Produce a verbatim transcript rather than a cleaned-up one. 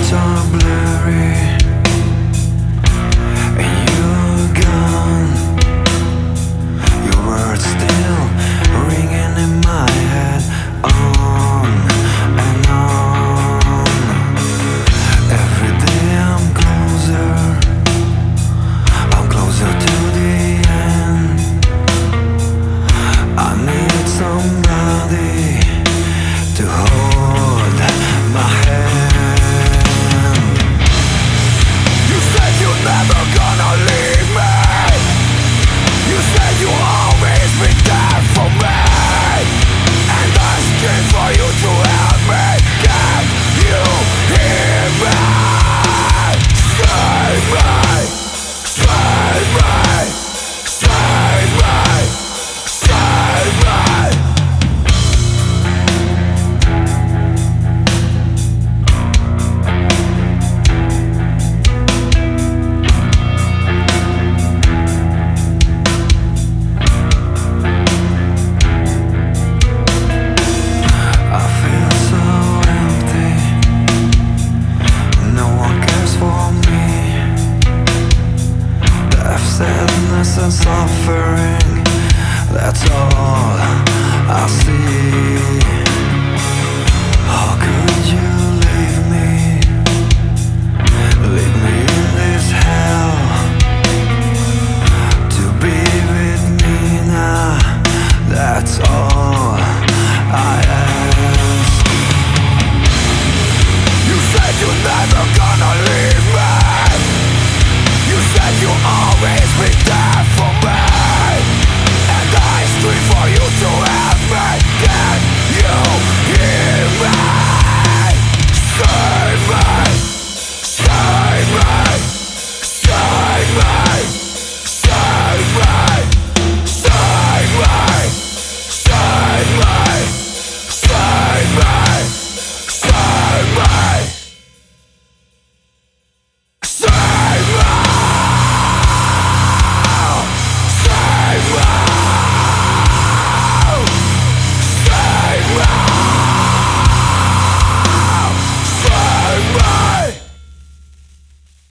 words are blurry and you're gone. Your words still ringing in my head, on and on. Every day I'm closer, I'm closer to the end. I need somebody to hold my hand. You said you're never gonna leave me. You said you'll always be there for me, and asking for you to help me. Can you hear me? Save me, save me, save me, save me. Sadness and suffering, that's all I see. How could you leave me, leave me in this hell, to be with me now, that's all I ask. You said you're never gonna leave me. You said you'll always be